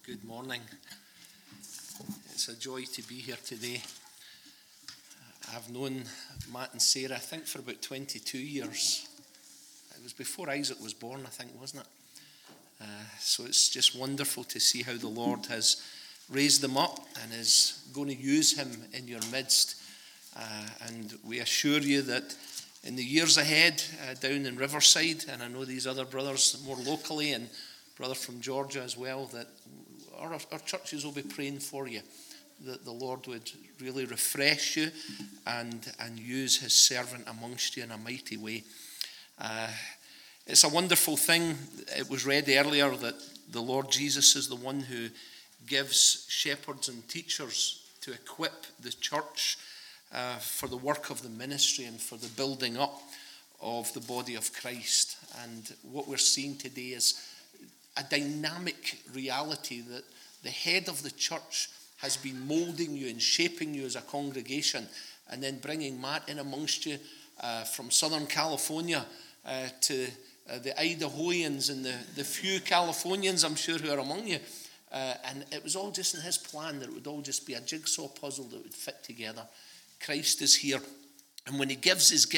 Good morning. It's a joy to be here today. I've known Matt and Sarah, I think, for about 22 years. It was before Isaac was born, I think, wasn't it? So it's just wonderful to see how the Lord has raised them up and is going to use him in your midst. And we assure you that in the years ahead, down in Riverside, and I know these other brothers more locally, and brother from Georgia as well, that our churches will be praying for you, that the Lord would really refresh you and use his servant amongst you in a mighty way. It's a wonderful thing. It was read earlier that the Lord Jesus is the one who gives shepherds and teachers to equip the church for the work of the ministry and for the building up of the body of Christ. And what we're seeing today is a dynamic reality that the head of the church has been molding you and shaping you as a congregation, and then bringing Matt in amongst you from Southern California to the Idahoans and the few Californians, I'm sure, who are among you. And it was all just in his plan that it would all just be a jigsaw puzzle that would fit together. Christ is here, and when he gives his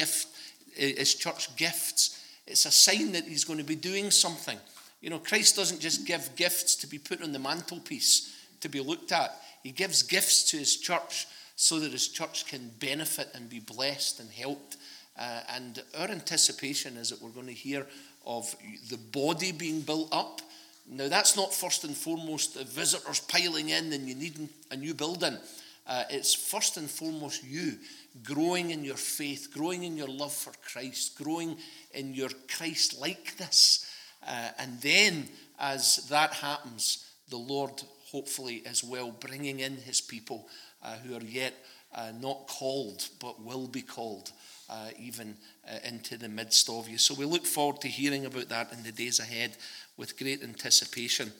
church gifts, it's a sign that he's going to be doing something. You know, Christ doesn't just give gifts to be put on the mantelpiece to be looked at. He gives gifts to his church so that his church can benefit and be blessed and helped. And our anticipation is that we're going to hear of the body being built up. Now, that's not first and foremost the visitors piling in and you need a new building. It's first and foremost you growing in your faith, growing in your love for Christ, growing in your Christ-likeness. And then, as that happens, the Lord hopefully as well bringing in his people who are yet not called, but will be called even into the midst of you. So we look forward to hearing about that in the days ahead with great anticipation.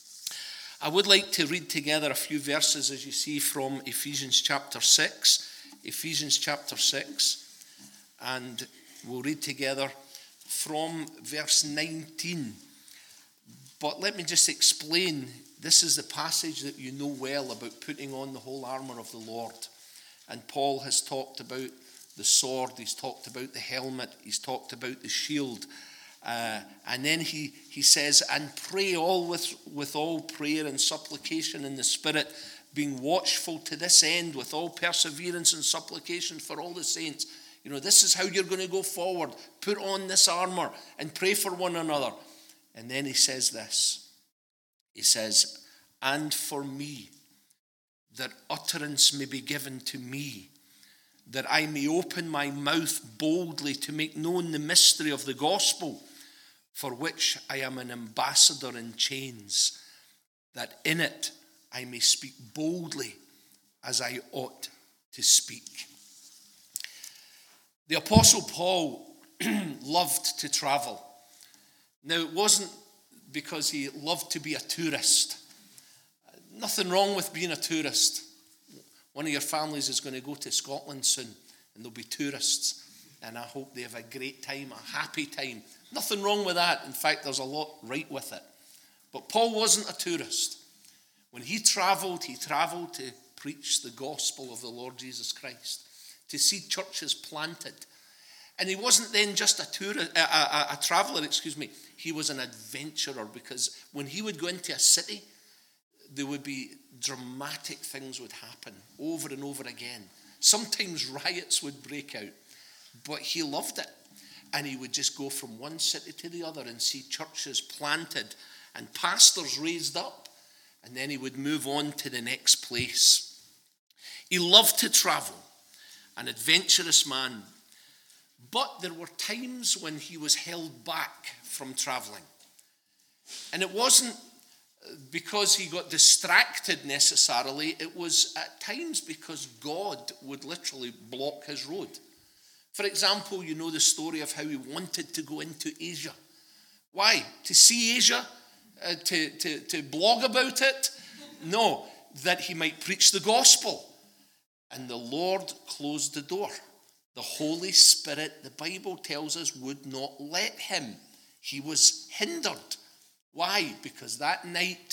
I would like to read together a few verses, as you see, from Ephesians chapter 6. Ephesians chapter 6. And we'll read together from verse 19. But let me just explain, this is the passage that you know well about putting on the whole armour of the Lord. And Paul has talked about the sword, he's talked about the helmet, he's talked about the shield. And then he says, and pray all with all prayer and supplication in the Spirit, being watchful to this end with all perseverance and supplication for all the saints. You know, this is how you're going to go forward. Put on this armor and pray for one another. And then he says this. He says, and for me, that utterance may be given to me, that I may open my mouth boldly to make known the mystery of the gospel, for which I am an ambassador in chains, that in it I may speak boldly as I ought to speak. The Apostle Paul loved to travel. Now, it wasn't because he loved to be a tourist. Nothing wrong with being a tourist. One of your families is going to go to Scotland soon, and there'll be tourists. And I hope they have a great time, a happy time. Nothing wrong with that. In fact, there's a lot right with it. But Paul wasn't a tourist. When he traveled to preach the gospel of the Lord Jesus Christ, to see churches planted. And he wasn't then just a traveller, he was an adventurer, because when he would go into a city, there would be dramatic things would happen over and over again. Sometimes riots would break out, but he loved it. And he would just go from one city to the other and see churches planted and pastors raised up. And then he would move on to the next place. He loved to travel. An adventurous man. But there were times when he was held back from traveling. And it wasn't because he got distracted necessarily. It was at times because God would literally block his road. For example, you know the story of how he wanted to go into Asia. Why? To see Asia? To blog about it? No, that he might preach the gospel. And the Lord closed the door. The Holy Spirit, the Bible tells us, would not let him. He was hindered. Why? Because that night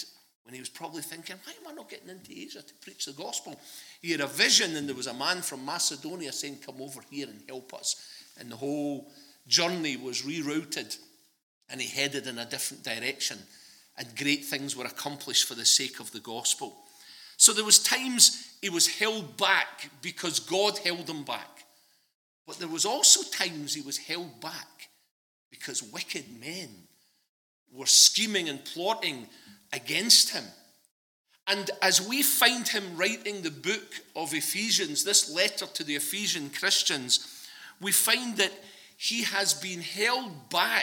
when he was probably thinking, why am I not getting into Asia to preach the gospel? He had a vision, and there was a man from Macedonia saying, come over here and help us. And the whole journey was rerouted, and he headed in a different direction, and great things were accomplished for the sake of the gospel. So there was times he was held back because God held him back. But there was also times he was held back because wicked men were scheming and plotting against him. And as we find him writing the book of Ephesians, this letter to the Ephesian Christians, we find that he has been held back,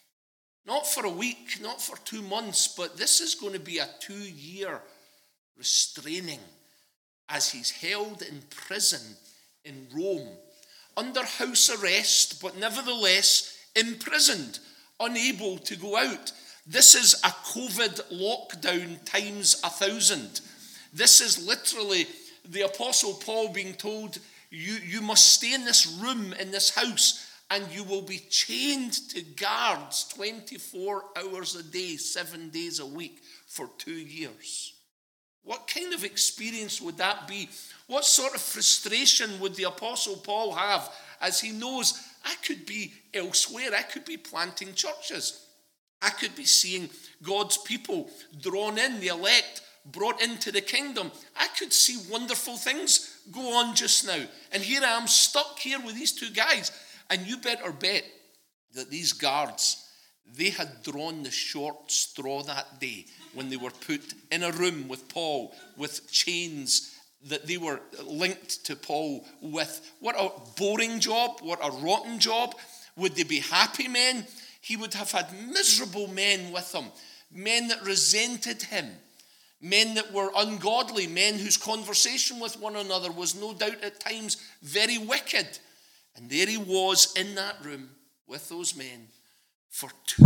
not for a week, not for 2 months, but this is going to be a 2-year restraining as he's held in prison in Rome, under house arrest, but nevertheless imprisoned, unable to go out. This is a COVID lockdown times 1,000. This is literally the Apostle Paul being told, you must stay in this room, in this house, and you will be chained to guards 24 hours a day, 7 days a week for 2 years. What kind of experience would that be? What sort of frustration would the Apostle Paul have as he knows, I could be elsewhere, I could be planting churches, I could be seeing God's people drawn in, the elect brought into the kingdom. I could see wonderful things go on just now. And here I am stuck here with these 2 guys. And you better bet that these guards, they had drawn the short straw that day when they were put in a room with Paul, with chains that they were linked to Paul with. What a boring job, what a rotten job. Would they be happy men? He would have had miserable men with him, men that resented him, men that were ungodly, men whose conversation with one another was no doubt at times very wicked. And there he was in that room with those men for 2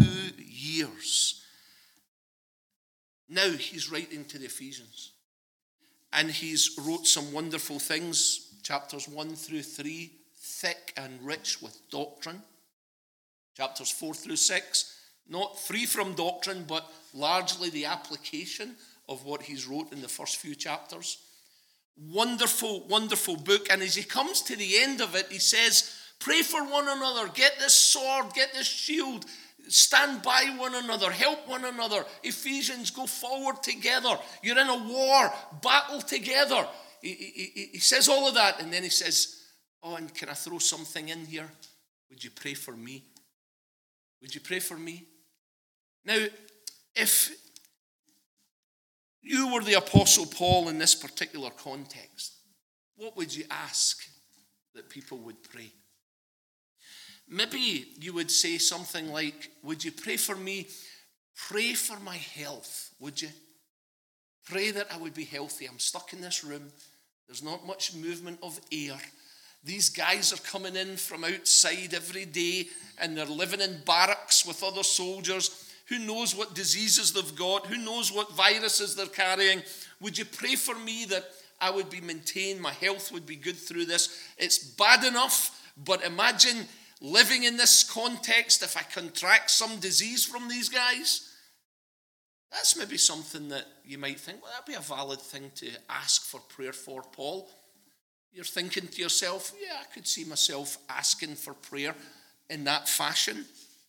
years. Now he's writing to the Ephesians. And he's wrote some wonderful things, chapters 1 through 3, thick and rich with doctrine. Chapters 4 through 6, not free from doctrine, but largely the application of what he's wrote in the first few chapters. Wonderful, wonderful book. And as he comes to the end of it, he says, pray for one another, get this sword, get this shield, stand by one another, help one another. Ephesians, go forward together. You're in a war, battle together. He says all of that, and then he says, oh, and can I throw something in here? Would you pray for me? Would you pray for me? Now, if you were the Apostle Paul in this particular context, what would you ask that people would pray? Maybe you would say something like, would you pray for me? Pray for my health, would you? Pray that I would be healthy. I'm stuck in this room. There's not much movement of air. These guys are coming in from outside every day, and they're living in barracks with other soldiers. Who knows what diseases they've got? Who knows what viruses they're carrying? Would you pray for me that I would be maintained, my health would be good through this? It's bad enough, but imagine living in this context if I contract some disease from these guys. That's maybe something that you might think, well, that'd be a valid thing to ask for prayer for, Paul. You're thinking to yourself, yeah, I could see myself asking for prayer in that fashion.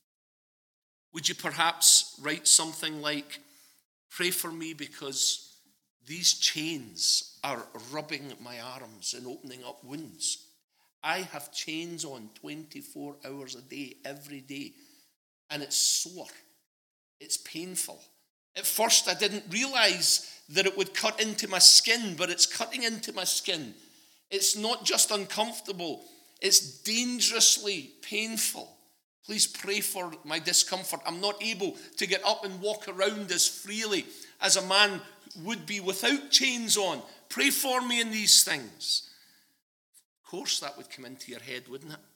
Would you perhaps write something like, pray for me because these chains are rubbing my arms and opening up wounds. I have chains on 24 hours a day, every day, and it's sore. It's painful. At first, I didn't realize that it would cut into my skin, but it's cutting into my skin. It's not just uncomfortable, it's dangerously painful. Please pray for my discomfort. I'm not able to get up and walk around as freely as a man would be without chains on. Pray for me in these things. Of course, that would come into your head, wouldn't it?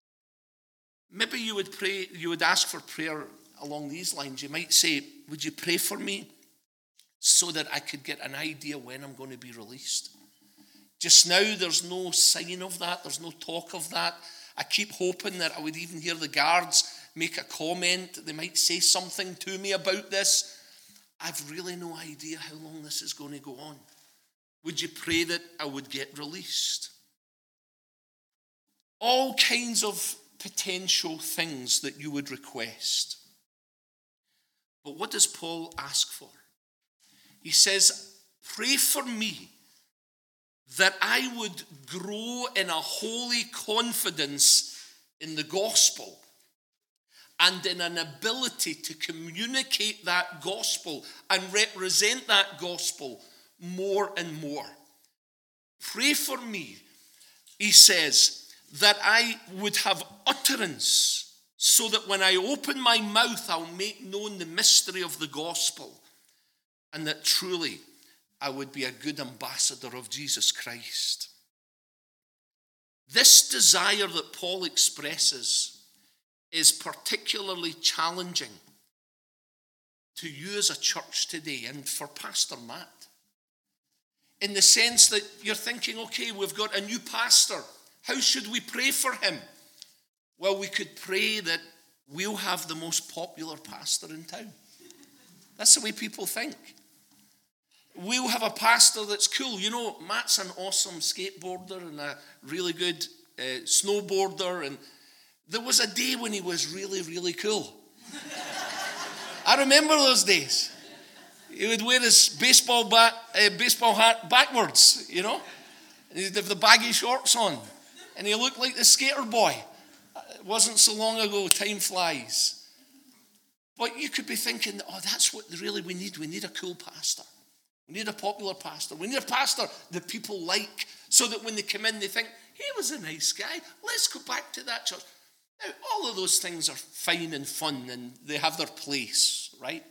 Maybe you would pray, you would ask for prayer along these lines. You might say, would you pray for me so that I could get an idea when I'm going to be released? Just now, there's no sign of that. There's no talk of that. I keep hoping that I would even hear the guards make a comment. They might say something to me about this. I've really no idea how long this is going to go on. Would you pray that I would get released? All kinds of potential things that you would request. But what does Paul ask for? He says, pray for me that I would grow in a holy confidence in the gospel and in an ability to communicate that gospel and represent that gospel more and more. Pray for me, he says, that I would have utterance so that when I open my mouth, I'll make known the mystery of the gospel, and that truly I would be a good ambassador of Jesus Christ. This desire that Paul expresses is particularly challenging to you as a church today and for Pastor Matt. In the sense that you're thinking, okay, we've got a new pastor. How should we pray for him? Well, we could pray that we'll have the most popular pastor in town. That's the way people think. We'll have a pastor that's cool. You know, Matt's an awesome skateboarder and a really good snowboarder. And there was a day when he was really, really cool. I remember those days. He would wear his baseball hat backwards, you know. And he'd have the baggy shorts on. And he looked like the skater boy. It wasn't so long ago, time flies. But you could be thinking, oh, that's what really we need. We need a cool pastor. We need a popular pastor. We need a pastor that people like so that when they come in, they think, he was a nice guy. Let's go back to that church. Now, all of those things are fine and fun and they have their place, right?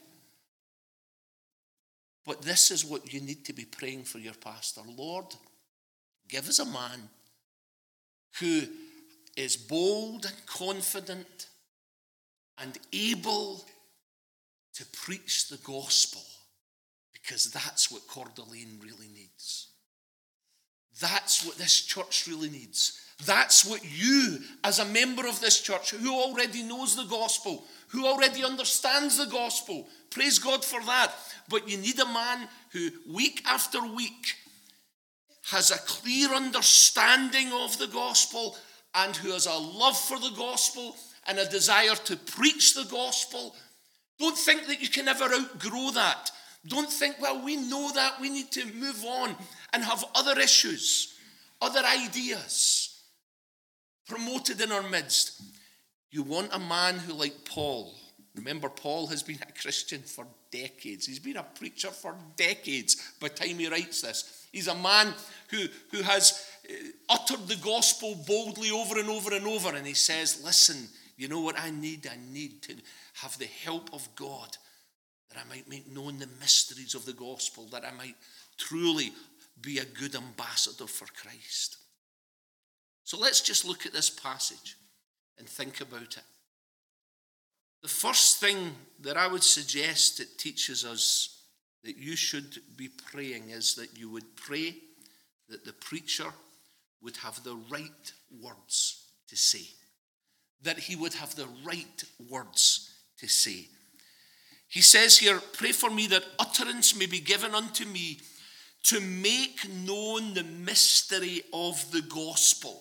But this is what you need to be praying for your pastor. Lord, give us a man who is bold and confident and able to preach the gospel, because that's what Coeur d'Alene really needs. That's what this church really needs. That's what you, as a member of this church, who already knows the gospel, who already understands the gospel, praise God for that. But you need a man who, week after week, has a clear understanding of the gospel and who has a love for the gospel and a desire to preach the gospel. Don't think that you can ever outgrow that. Don't think, well, we know that, we need to move on and have other issues, other ideas promoted in our midst. You want a man who, like Paul, remember, Paul has been a Christian for decades. He's been a preacher for decades by the time he writes this. He's a man who has uttered the gospel boldly over and over and over. And he says, listen, you know what I need? I need to have the help of God, that I might make known the mysteries of the gospel, that I might truly be a good ambassador for Christ. So let's just look at this passage and think about it. The first thing that I would suggest it teaches us that you should be praying is that you would pray that the preacher would have the right words to say. That he would have the right words to say. He says here, pray for me that utterance may be given unto me to make known the mystery of the gospel.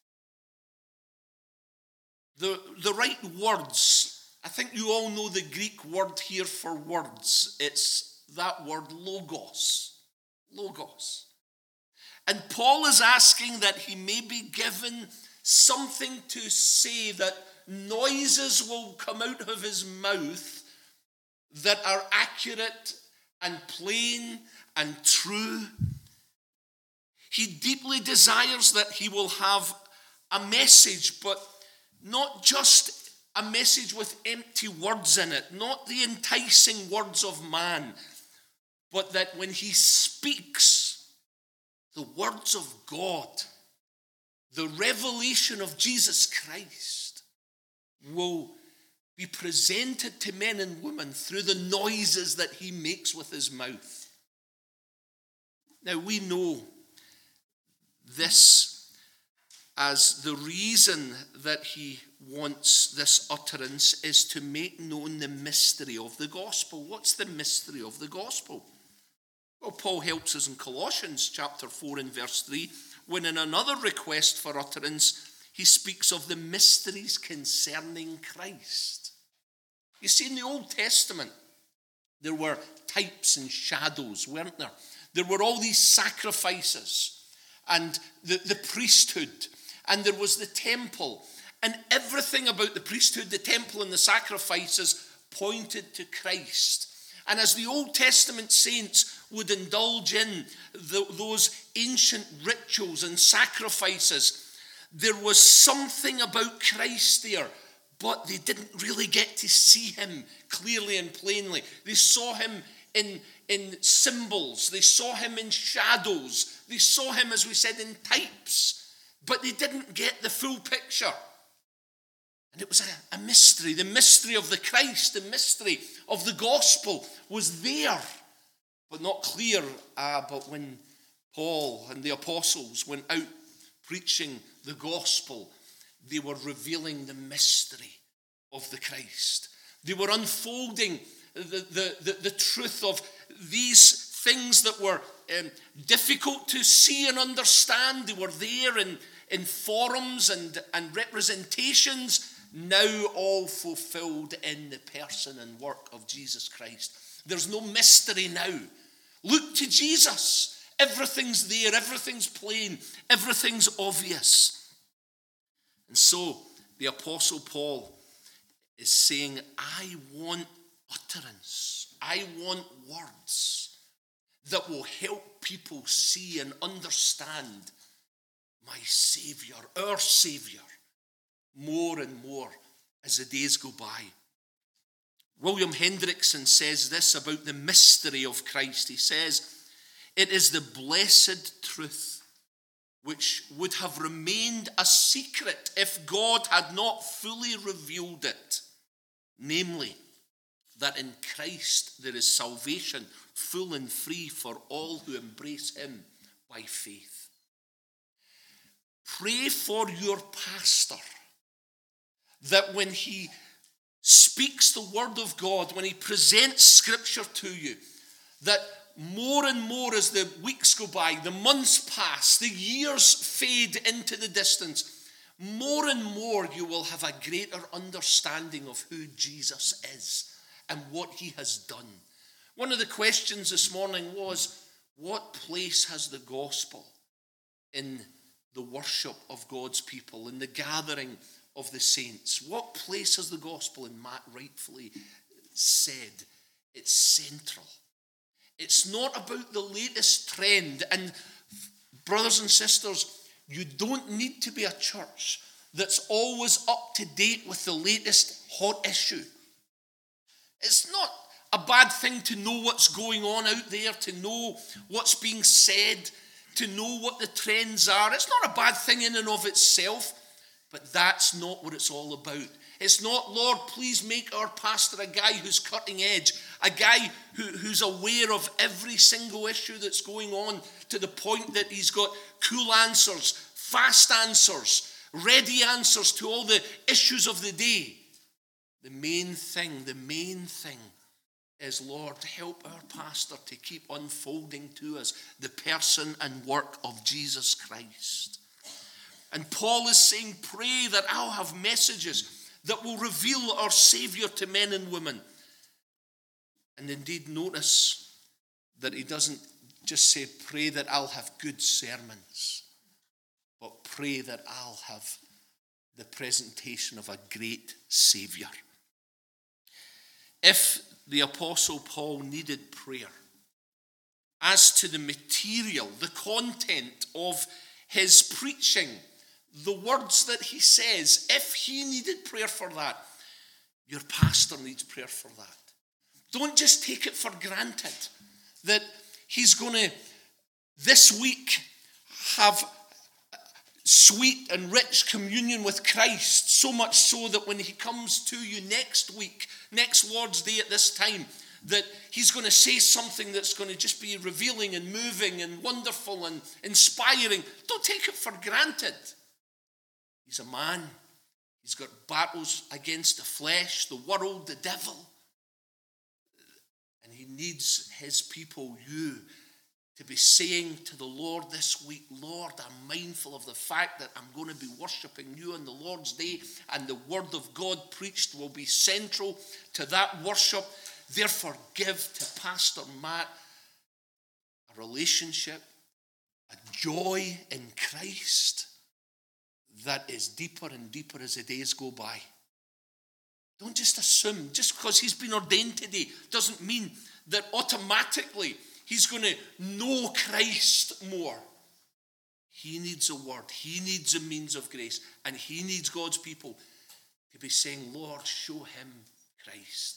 The right words, I think you all know the Greek word here for words. It's that word logos. Logos. And Paul is asking that he may be given something to say, that noises will come out of his mouth that are accurate and plain and true. He deeply desires that he will have a message, but not just a message with empty words in it, not the enticing words of man, but that when he speaks, the words of God, the revelation of Jesus Christ, will be presented to men and women through the noises that he makes with his mouth. Now we know this as the reason that he wants this utterance is to make known the mystery of the gospel. What's the mystery of the gospel? Well, Paul helps us in Colossians chapter 4 and verse 3, when in another request for utterance, he speaks of the mysteries concerning Christ. You see, in the Old Testament, there were types and shadows, weren't there? There were all these sacrifices and the priesthood, and there was the temple. And everything about the priesthood, the temple, and the sacrifices pointed to Christ. And as the Old Testament saints would indulge in those ancient rituals and sacrifices, there was something about Christ there, but they didn't really get to see him clearly and plainly. They saw him in symbols. They saw him in shadows. They saw him, as we said, in types. But they didn't get the full picture. And it was a mystery. The mystery of the Christ, the mystery of the gospel was there, but not clear. But when Paul and the apostles went out preaching the gospel, they were revealing the mystery of the Christ. They were unfolding the truth of these things that were difficult to see and understand. They were there in forums and representations, now all fulfilled in the person and work of Jesus Christ. There's no mystery now. Look to Jesus. Everything's there, everything's plain, everything's obvious. And so the Apostle Paul is saying, I want utterance. I want words that will help people see and understand my Savior, our Savior, more and more as the days go by. William Hendrickson says this about the mystery of Christ. He says, it is the blessed truth which would have remained a secret if God had not fully revealed it. Namely, that in Christ there is salvation full and free for all who embrace him by faith. Pray for your pastor that when he speaks the word of God, when he presents scripture to you, that more and more as the weeks go by, the months pass, the years fade into the distance, more and more you will have a greater understanding of who Jesus is and what he has done. One of the questions this morning was, what place has the gospel in the worship of God's people, in the gathering of the saints? What place has the gospel? And Matt rightfully said, it's central. It's not about the latest trend. And brothers and sisters, you don't need to be a church that's always up to date with the latest hot issue. It's not a bad thing to know what's going on out there, to know what's being said, to know what the trends are. It's not a bad thing in and of itself, but that's not what it's all about. It's not, Lord, please make our pastor a guy who's cutting edge, a guy who's aware of every single issue that's going on to the point that he's got cool answers, fast answers, ready answers to all the issues of the day. The main thing is, Lord, help our pastor to keep unfolding to us the person and work of Jesus Christ. And Paul is saying, pray that I'll have messages that will reveal our Savior to men and women. And indeed, notice that he doesn't just say, pray that I'll have good sermons, but pray that I'll have the presentation of a great Savior. If the Apostle Paul needed prayer as to the material, the content of his preaching, the words that he says, if he needed prayer for that, your pastor needs prayer for that. Don't just take it for granted that he's going to, this week, have sweet and rich communion with Christ, so much so that when he comes to you next week, next Lord's Day at this time, that he's going to say something that's going to just be revealing and moving and wonderful and inspiring. Don't take it for granted. He's a man. He's got battles against the flesh, the world, the devil. And he needs his people, you, to be saying to the Lord this week, Lord, I'm mindful of the fact that I'm going to be worshiping you on the Lord's Day, and the word of God preached will be central to that worship. Therefore, give to Pastor Matt a relationship, a joy in Christ that is deeper and deeper as the days go by. Don't just assume, just because he's been ordained today, doesn't mean that automatically he's going to know Christ more. He needs a word. He needs a means of grace. And he needs God's people to be saying, Lord, show him Christ.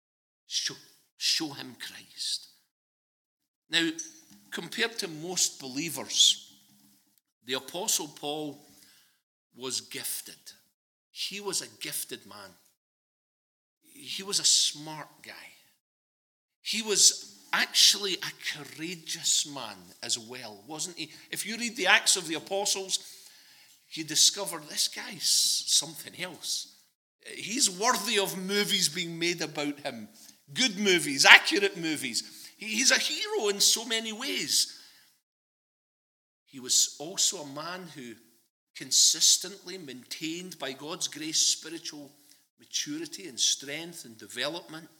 Show him Christ. Now, compared to most believers, the Apostle Paul was gifted. He was a gifted man. He was a smart guy. He was actually a courageous man as well, wasn't he? If you read the Acts of the Apostles, you discover this guy's something else. He's worthy of movies being made about him. Good movies, accurate movies. He's a hero in so many ways. He was also a man who consistently maintained, by God's grace, spiritual maturity and strength and development.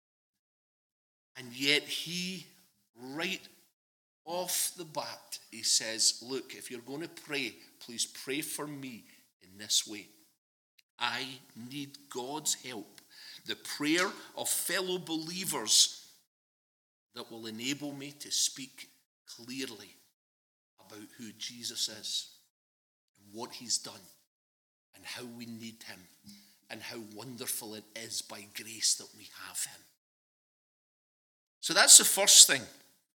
And yet he, right off the bat, he says, look, if you're going to pray, please pray for me in this way. I need God's help, the prayer of fellow believers that will enable me to speak clearly about who Jesus is and what he's done and how we need him and how wonderful it is by grace that we have him. So that's the first thing.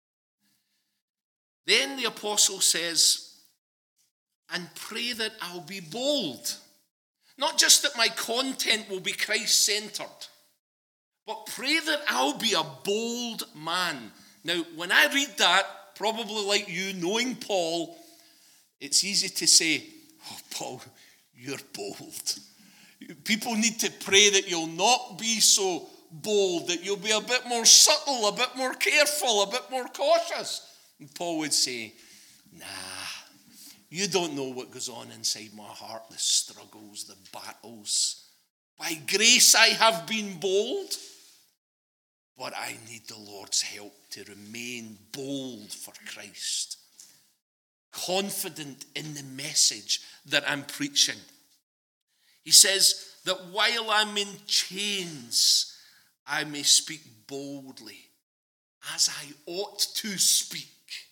Then the apostle says, and pray that I'll be bold. Not just that my content will be Christ-centered, but pray that I'll be a bold man. Now, when I read that, probably like you, knowing Paul, it's easy to say, oh, Paul, you're bold. People need to pray that you'll not be so bold, that you'll be a bit more subtle, a bit more careful, a bit more cautious. And Paul would say, nah, you don't know what goes on inside my heart, the struggles, the battles. By grace I have been bold, but I need the Lord's help to remain bold for Christ, confident in the message that I'm preaching. He says that while I'm in chains, I may speak boldly as I ought to speak.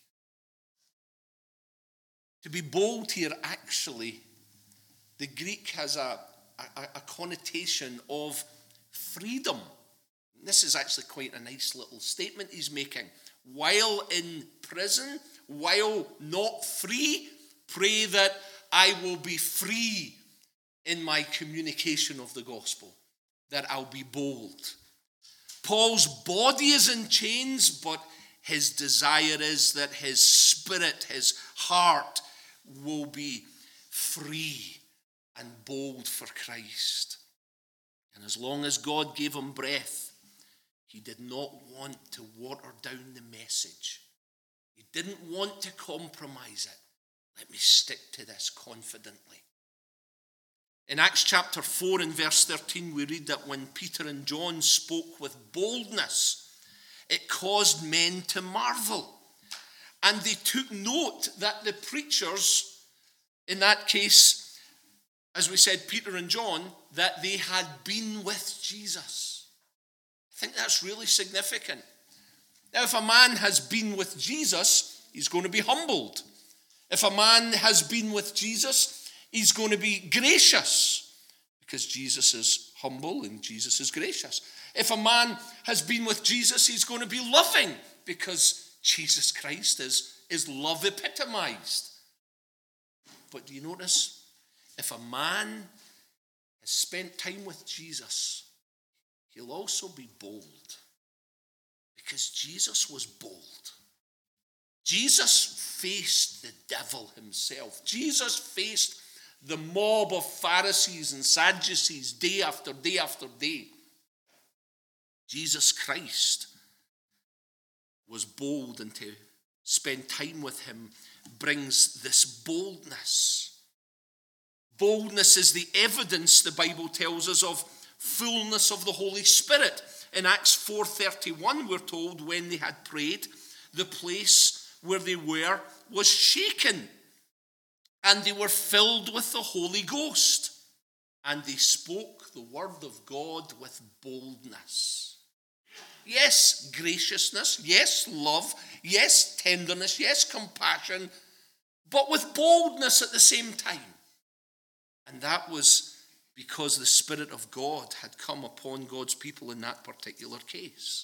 To be bold here, actually, the Greek has a connotation of freedom. This is actually quite a nice little statement he's making. While in prison, while not free, pray that I will be free in my communication of the gospel, that I'll be bold. Paul's body is in chains, but his desire is that his spirit, his heart, will be free and bold for Christ. And as long as God gave him breath, he did not want to water down the message. He didn't want to compromise it. Let me stick to this confidently. In Acts chapter 4 and verse 13, we read that when Peter and John spoke with boldness, it caused men to marvel. And they took note that the preachers, in that case, as we said, Peter and John, that they had been with Jesus. I think that's really significant. Now, if a man has been with Jesus, he's going to be humbled. If a man has been with Jesus, he's going to be gracious, because Jesus is humble and Jesus is gracious. If a man has been with Jesus, he's going to be loving, because Jesus Christ is love epitomized. But do you notice? If a man has spent time with Jesus, he'll also be bold, because Jesus was bold. Jesus faced the devil himself. Jesus faced the mob of Pharisees and Sadducees day after day after day. Jesus Christ was bold, and to spend time with him brings this boldness. Boldness is the evidence, the Bible tells us, of fullness of the Holy Spirit. In Acts 4:31, we're told, when they had prayed, the place where they were was shaken, and they were filled with the Holy Ghost, and they spoke the word of God with boldness. Yes, graciousness, yes, love, yes, tenderness, yes, compassion, but with boldness at the same time. And that was because the Spirit of God had come upon God's people in that particular case.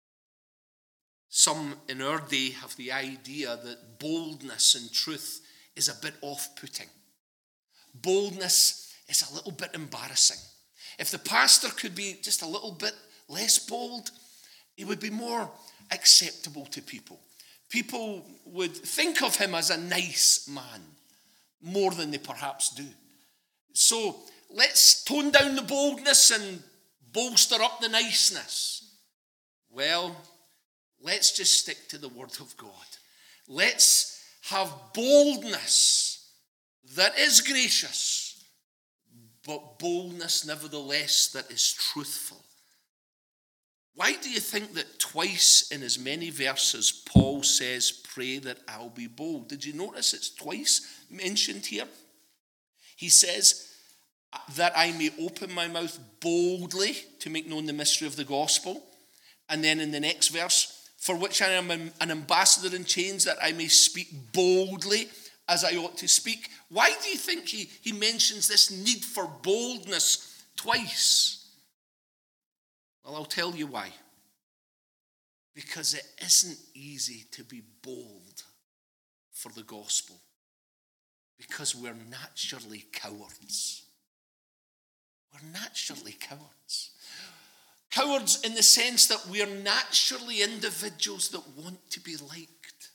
Some in our day have the idea that boldness and truth is a bit off-putting. Boldness is a little bit embarrassing. If the pastor could be just a little bit less bold, he would be more acceptable to people. People would think of him as a nice man more than they perhaps do. So let's tone down the boldness and bolster up the niceness. Well, let's just stick to the Word of God. Let's have boldness that is gracious, but boldness nevertheless that is truthful. Why do you think that twice in as many verses Paul says, pray that I'll be bold? Did you notice it's twice mentioned here? He says that I may open my mouth boldly to make known the mystery of the gospel. And then in the next verse, for which I am an ambassador in chains, that I may speak boldly as I ought to speak. Why do you think he mentions this need for boldness twice? Well, I'll tell you why. Because it isn't easy to be bold for the gospel. Because we're naturally cowards. We're naturally cowards. Cowards in the sense that we are naturally individuals that want to be liked.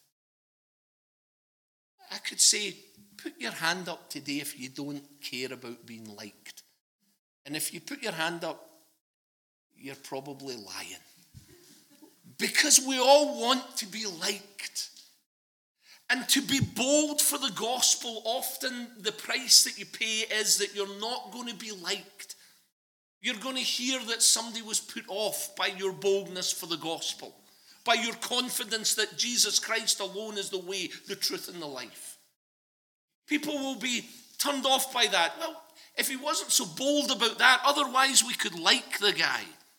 I could say, put your hand up today if you don't care about being liked. And if you put your hand up, you're probably lying. Because we all want to be liked. And to be bold for the gospel, often the price that you pay is that you're not going to be liked. You're going to hear that somebody was put off by your boldness for the gospel, by your confidence that Jesus Christ alone is the way, the truth, and the life. People will be turned off by that. Well, if he wasn't so bold about that, otherwise we could like the guy.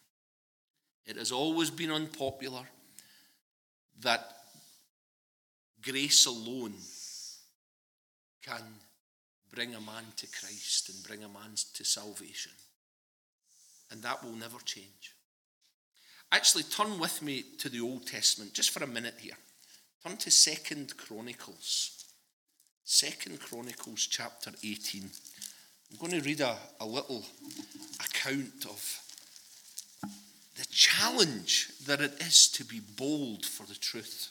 It has always been unpopular that grace alone can bring a man to Christ and bring a man to salvation. And that will never change. Actually, turn with me to the Old Testament, just for a minute here. Turn to 2 Chronicles. 2 Chronicles chapter 18. I'm going to read a little account of the challenge that it is to be bold for the truth.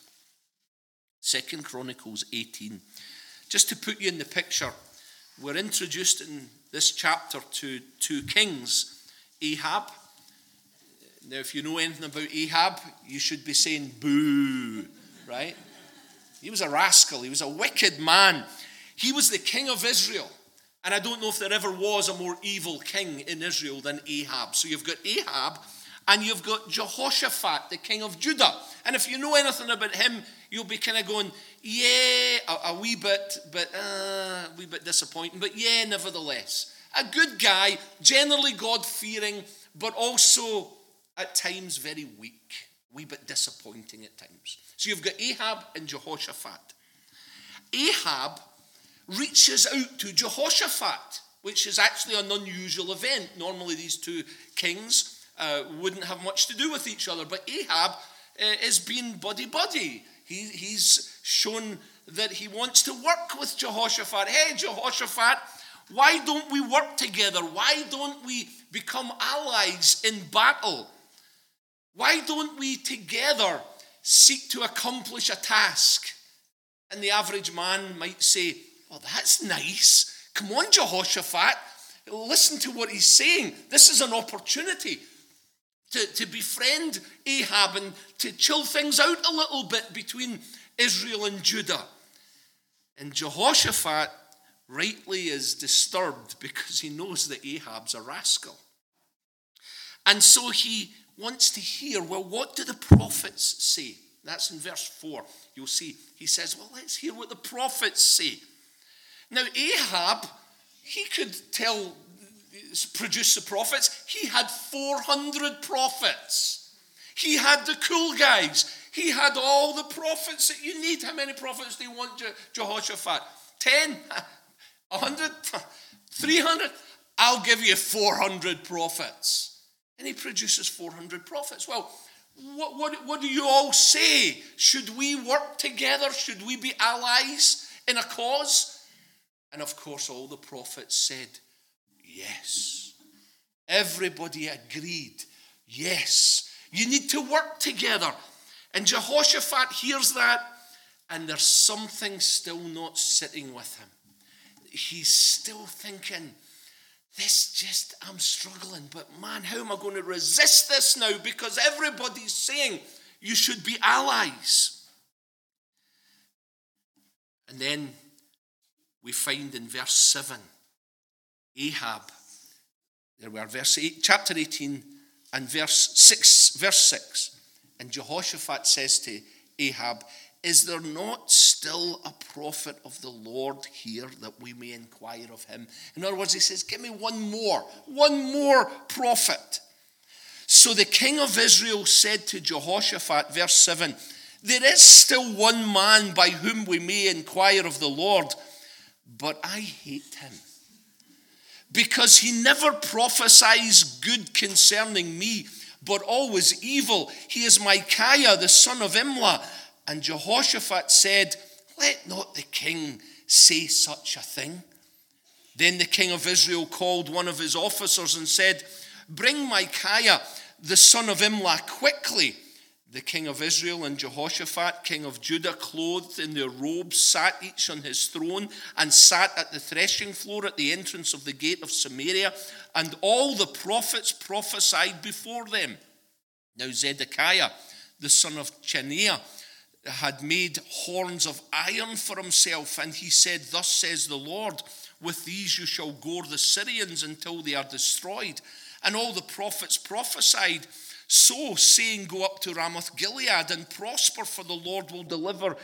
2 Chronicles 18. Just to put you in the picture, we're introduced in this chapter to two kings, Ahab. Now, if you know anything about Ahab, you should be saying boo, right? He was a rascal. He was a wicked man. He was the king of Israel. And I don't know if there ever was a more evil king in Israel than Ahab. So you've got Ahab, and you've got Jehoshaphat, the king of Judah. And if you know anything about him, you'll be kind of going, yeah, a wee bit disappointing, but yeah, nevertheless. A good guy, generally God-fearing, but also at times very weak, a wee bit disappointing at times. So you've got Ahab and Jehoshaphat. Ahab reaches out to Jehoshaphat, which is actually an unusual event. Normally these two kings wouldn't have much to do with each other, but Ahab is being buddy-buddy. He's shown that he wants to work with Jehoshaphat. Hey, Jehoshaphat, why don't we work together? Why don't we become allies in battle? Why don't we together seek to accomplish a task? And the average man might say, well, that's nice. Come on, Jehoshaphat, listen to what he's saying. This is an opportunity to befriend Ahab and to chill things out a little bit between Israel and Judah. And Jehoshaphat rightly is disturbed because he knows that Ahab's a rascal. And so he wants to hear, well, what do the prophets say? That's in verse 4. You'll see, he says, well, let's hear what the prophets say. Now, Ahab, he could produce the prophets. He had 400 prophets. He had the cool guys. He had all the prophets that you need. How many prophets do you want, Jehoshaphat? 10? 100? 300? I'll give you 400 prophets. And he produces 400 prophets. Well, what do you all say? Should we work together? Should we be allies in a cause? And of course, all the prophets said, yes. Everybody agreed, yes. You need to work together. And Jehoshaphat hears that, and there's something still not sitting with him. He's still thinking, I'm struggling, but man, how am I going to resist this now? Because everybody's saying you should be allies. And then we find in verse 7, Ahab, there we are, chapter 18 and verse 6. And Jehoshaphat says to Ahab, is there not still a prophet of the Lord here that we may inquire of him? In other words, he says, give me one more prophet. So the king of Israel said to Jehoshaphat, verse 7, there is still one man by whom we may inquire of the Lord, but I hate him, because he never prophesies good concerning me, but always evil. He is Micaiah, the son of Imlah. And Jehoshaphat said, let not the king say such a thing. Then the king of Israel called one of his officers and said, bring Micaiah, the son of Imlah, quickly. The king of Israel and Jehoshaphat, king of Judah, clothed in their robes, sat each on his throne and sat at the threshing floor at the entrance of the gate of Samaria. And all the prophets prophesied before them. Now Zedekiah, the son of Chenaanah, had made horns of iron for himself, and he said, thus says the Lord, with these you shall gore the Syrians until they are destroyed. And all the prophets prophesied, so saying, go up to Ramoth Gilead and prosper, for the Lord will deliver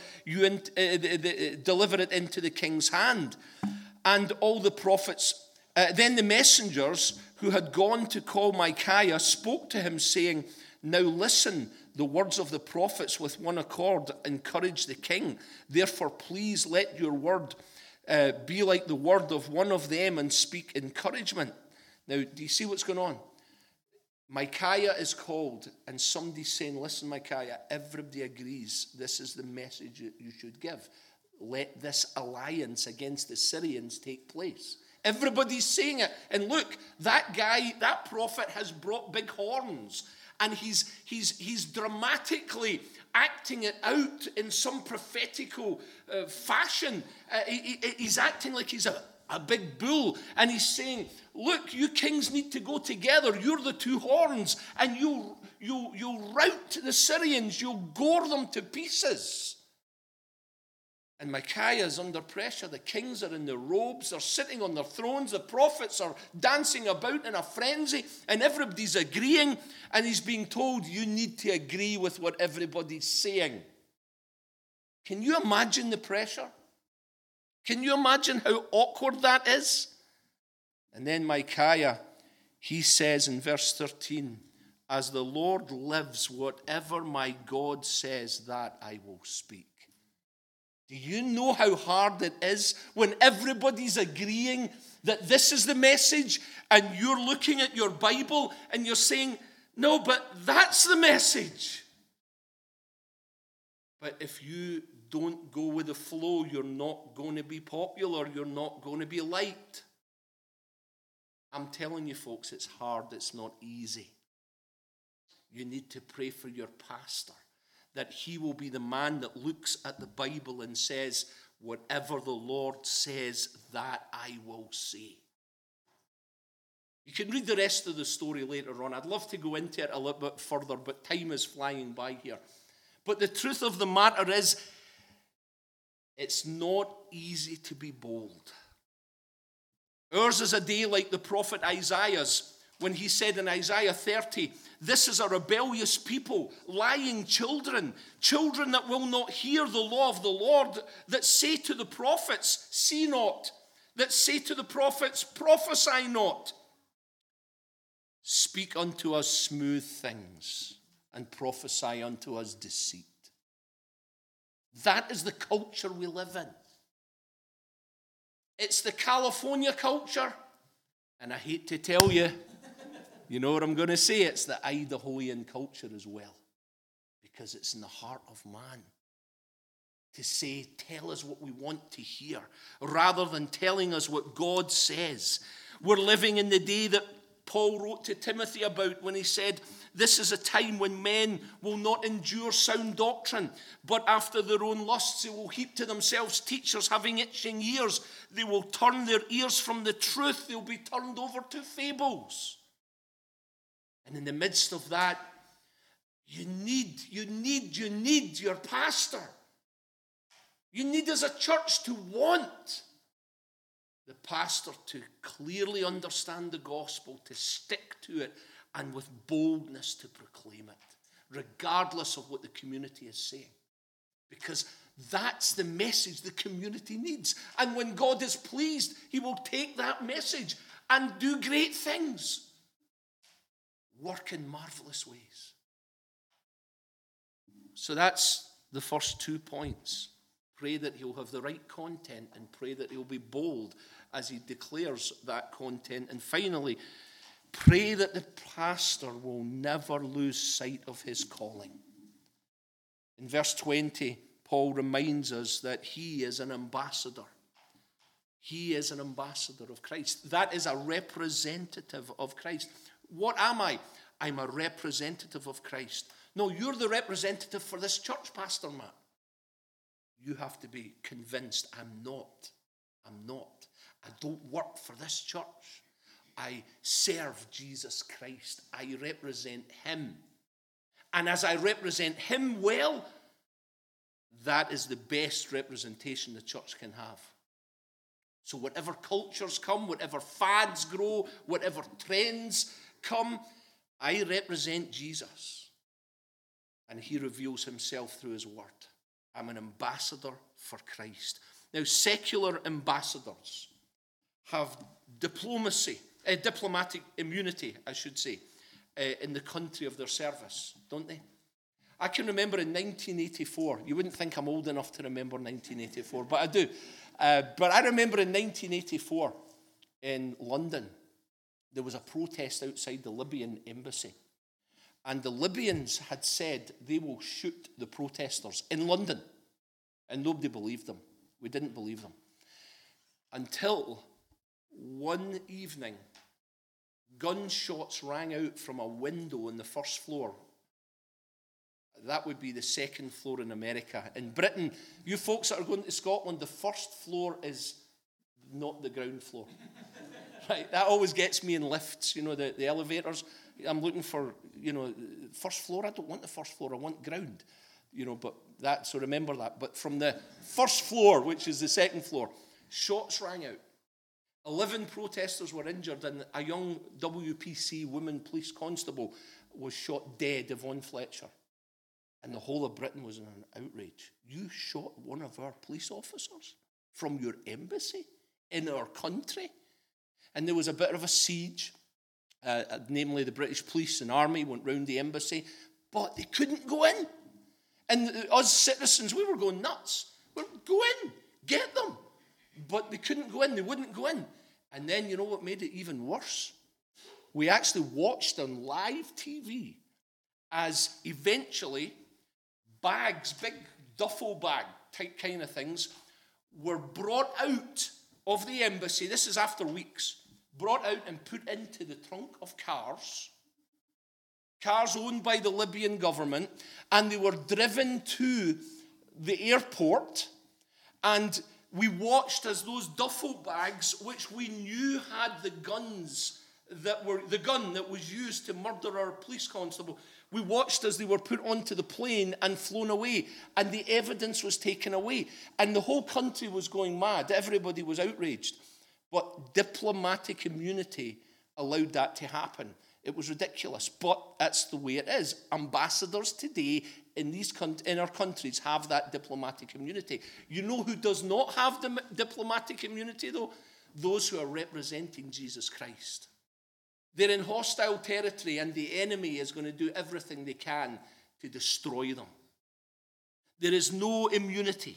it into the king's hand. And all the prophets, then the messengers who had gone to call Micaiah spoke to him, saying, now listen, the words of the prophets with one accord encourage the king. Therefore, please let your word be like the word of one of them and speak encouragement. Now, do you see what's going on? Micaiah is called, and somebody's saying, listen, Micaiah, everybody agrees this is the message that you should give. Let this alliance against the Syrians take place. Everybody's saying it. And look, that guy, that prophet has brought big horns. And he's dramatically acting it out in some prophetical fashion. He's acting like he's a big bull. And he's saying, look, you kings need to go together. You're the two horns. And you'll rout the Syrians. You'll gore them to pieces. And Micaiah is under pressure. The kings are in their robes. They're sitting on their thrones. The prophets are dancing about in a frenzy. And everybody's agreeing. And he's being told, you need to agree with what everybody's saying. Can you imagine the pressure? Can you imagine how awkward that is? And then Micaiah, he says in verse 13, as the Lord lives, whatever my God says, that I will speak. Do you know how hard it is when everybody's agreeing that this is the message and you're looking at your Bible and you're saying, no, but that's the message. But if you don't go with the flow, you're not going to be popular. You're not going to be liked. I'm telling you, folks, it's hard. It's not easy. You need to pray for your pastor, that he will be the man that looks at the Bible and says, Whatever the Lord says, that I will say. You can read the rest of the story later on. I'd love to go into it a little bit further, but time is flying by here. But the truth of the matter is, it's not easy to be bold. Ours is a day like the prophet Isaiah's, when he said in Isaiah 30, this is a rebellious people, lying children, children that will not hear the law of the Lord, that say to the prophets, see not, that say to the prophets, prophesy not. Speak unto us smooth things, and prophesy unto us deceit. That is the culture we live in. It's the California culture, and I hate to tell you, you know what I'm going to say, it's the Idahoan culture as well, because it's in the heart of man to say, tell us what we want to hear, rather than telling us what God says. We're living in the day that Paul wrote to Timothy about when he said, this is a time when men will not endure sound doctrine, but after their own lusts they will heap to themselves teachers having itching ears. They will turn their ears from the truth. They'll be turned over to fables. And in the midst of that, you need your pastor. You need as a church to want the pastor to clearly understand the gospel, to stick to it, and with boldness to proclaim it, regardless of what the community is saying. Because that's the message the community needs. And when God is pleased, he will take that message and do great things, work in marvelous ways. So that's the first 2 points. Pray that he'll have the right content, and pray that he'll be bold as he declares that content. And finally, pray that the pastor will never lose sight of his calling. In verse 20, Paul reminds us that he is an ambassador. He is an ambassador of Christ. That is a representative of Christ. What am I? I'm a representative of Christ. No, you're the representative for this church, Pastor Matt. You have to be convinced, I'm not. I don't work for this church. I serve Jesus Christ. I represent him. And as I represent him well, that is the best representation the church can have. So whatever cultures come, whatever fads grow, whatever trends come, I represent Jesus. And he reveals himself through his word. I'm an ambassador for Christ. Now, secular ambassadors have diplomatic immunity, I should say, in the country of their service, don't they? I can remember in 1984, you wouldn't think I'm old enough to remember 1984, but I do. But I remember in 1984 in London, there was a protest outside the Libyan embassy. And the Libyans had said they will shoot the protesters in London. And nobody believed them. We didn't believe them. Until one evening, gunshots rang out from a window on the first floor. That would be the second floor in America. In Britain, you folks that are going to Scotland, the first floor is not the ground floor. Right? That always gets me in lifts, the elevators. I'm looking for, first floor. I don't want the first floor. I want ground, but that, so remember that. But from the first floor, which is the second floor, shots rang out. 11 protesters were injured, and a young WPC woman police constable was shot dead, Yvonne Fletcher. And the whole of Britain was in an outrage. You shot one of our police officers from your embassy in our country? And there was a bit of a siege. Namely, the British police and army went round the embassy, but they couldn't go in. And us citizens, we were going nuts. Go in, get them. But they couldn't go in, they wouldn't go in. And then, you know what made it even worse? We actually watched on live TV as eventually bags, big duffel bag type kind of things, were brought out of the embassy. This is after weeks. Brought out and put into the trunk of cars owned by the Libyan government, and they were driven to the airport, And we watched as those duffel bags, which we knew had the guns that were the gun that was used to murder our police constable, we watched as they were put onto the plane and flown away, and the evidence was taken away, and the whole country was going mad. Everybody was outraged. But diplomatic immunity allowed that to happen. It was ridiculous, but that's the way it is. Ambassadors today in our countries have that diplomatic immunity. You know who does not have the diplomatic immunity, though? Those who are representing Jesus Christ. They're in hostile territory, and the enemy is going to do everything they can to destroy them. There is no immunity.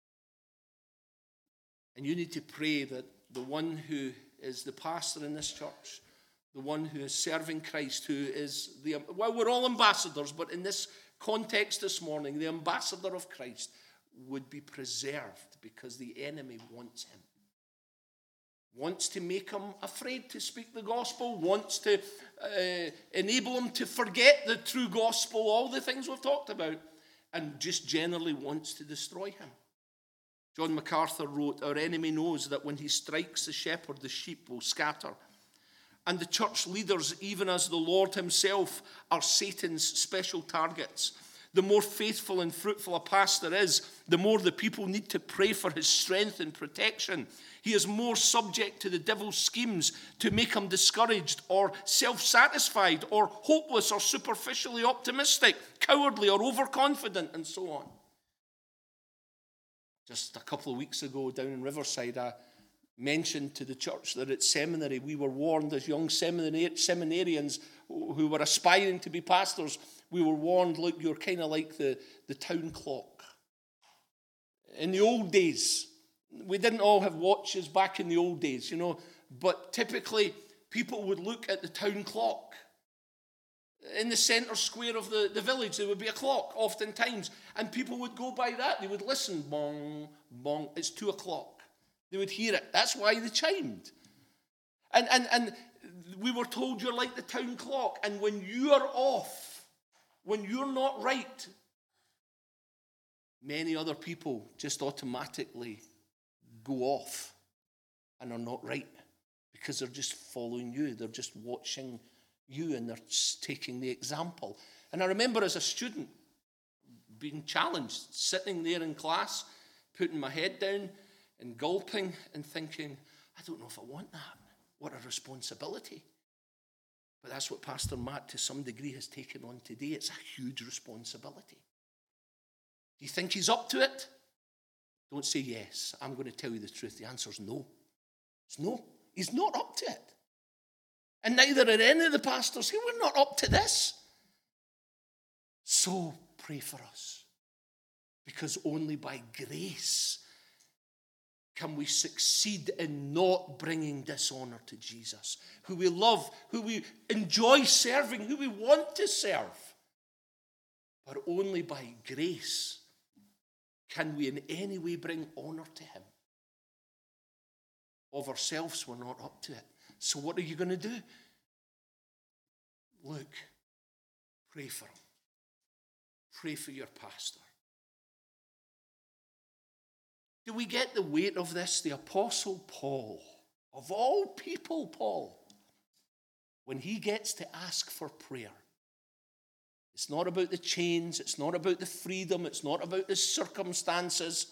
And you need to pray that the one who is the pastor in this church, the one who is serving Christ, who is we're all ambassadors, but in this context this morning, the ambassador of Christ would be preserved, because the enemy wants him. Wants to make him afraid to speak the gospel, wants to enable him to forget the true gospel, all the things we've talked about, and just generally wants to destroy him. John MacArthur wrote, "Our enemy knows that when he strikes the shepherd, the sheep will scatter. And the church leaders, even as the Lord himself, are Satan's special targets. The more faithful and fruitful a pastor is, the more the people need to pray for his strength and protection. He is more subject to the devil's schemes to make him discouraged or self-satisfied or hopeless or superficially optimistic, cowardly or overconfident, and so on." Just a couple of weeks ago down in Riverside, I mentioned to the church that at seminary we were warned as young seminarians who were aspiring to be pastors, we were warned, look, you're kind of like the town clock. In the old days, we didn't all have watches back in the old days, but typically people would look at the town clock. In the centre square of the village, there would be a clock oftentimes, and people would go by that. They would listen, bong, bong, it's 2 o'clock. They would hear it. That's why they chimed. And we were told you're like the town clock, and when you are off, when you're not right, many other people just automatically go off and are not right because they're just following you. They're just watching you, and they're just taking the example. And I remember as a student being challenged, sitting there in class, putting my head down and gulping and thinking, I don't know if I want that. What a responsibility. But that's what Pastor Matt, to some degree, has taken on today. It's a huge responsibility. Do you think he's up to it? Don't say yes. I'm going to tell you the truth. The answer is no. It's no. He's not up to it. And neither are any of the pastors here. We're not up to this. So pray for us. Because only by grace can we succeed in not bringing dishonor to Jesus, who we love, who we enjoy serving, who we want to serve. But only by grace can we in any way bring honor to him. Of ourselves, we're not up to it. So what are you going to do? Look, pray for him. Pray for your pastor. Do we get the weight of this? The Apostle Paul, of all people, Paul, when he gets to ask for prayer, it's not about the chains, it's not about the freedom, it's not about the circumstances.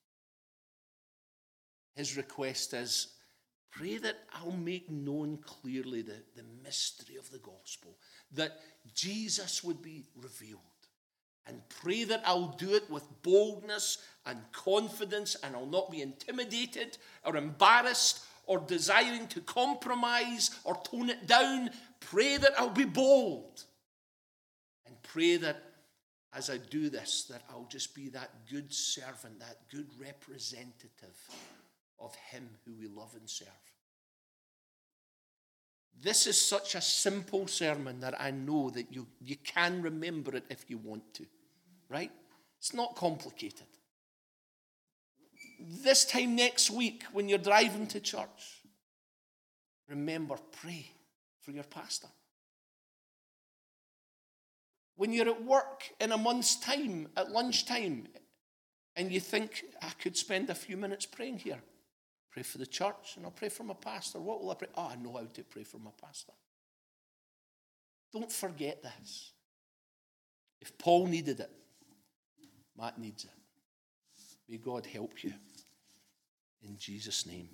His request is, pray that I'll make known clearly the mystery of the gospel, that Jesus would be revealed. And pray that I'll do it with boldness and confidence, and I'll not be intimidated or embarrassed or desiring to compromise or tone it down. Pray that I'll be bold. And pray that as I do this, that I'll just be that good servant, that good representative of him who we love and serve. This is such a simple sermon that I know that you can remember it if you want to, right? It's not complicated. This time next week, when you're driving to church, remember, pray for your pastor. When you're at work in a month's time, at lunchtime, and you think, I could spend a few minutes praying here. Pray for the church, and I'll pray for my pastor. What will I pray? Oh, I know how to pray for my pastor. Don't forget this. If Paul needed it, Matt needs it. May God help you. In Jesus' name.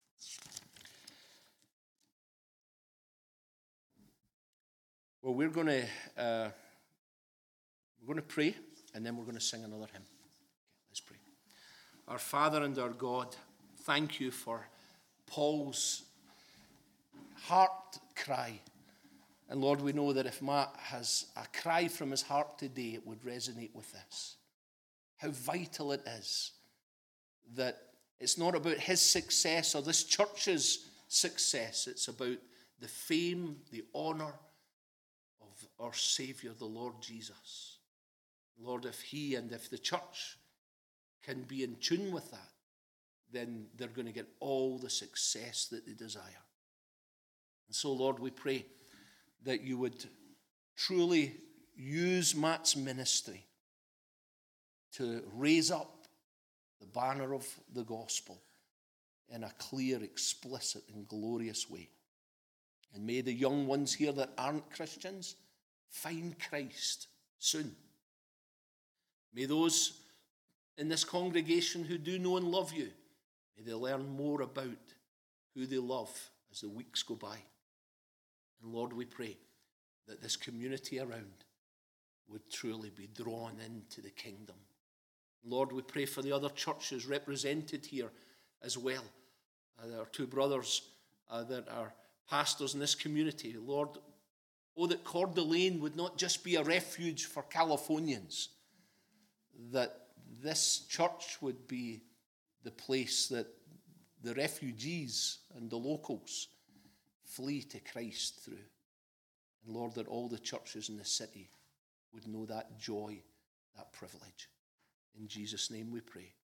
Well, we're going to pray, and then we're going to sing another hymn. Okay, let's pray. Our Father and our God, thank you for Paul's heart cry. And Lord, we know that if Matt has a cry from his heart today, it would resonate with this. How vital it is that it's not about his success or this church's success. It's about the fame, the honor of our Savior, the Lord Jesus. Lord, if the church can be in tune with that, then they're going to get all the success that they desire. And so, Lord, we pray that you would truly use Matt's ministry to raise up the banner of the gospel in a clear, explicit, and glorious way. And may the young ones here that aren't Christians find Christ soon. May those in this congregation who do know and love you, may they learn more about who they love as the weeks go by. And Lord, we pray that this community around would truly be drawn into the kingdom. Lord, we pray for the other churches represented here as well. Our two brothers that are pastors in this community. Lord, oh, that Coeur d'Alene would not just be a refuge for Californians, that this church would be the place that the refugees and the locals flee to Christ through. And Lord, that all the churches in the city would know that joy, that privilege. In Jesus' name we pray.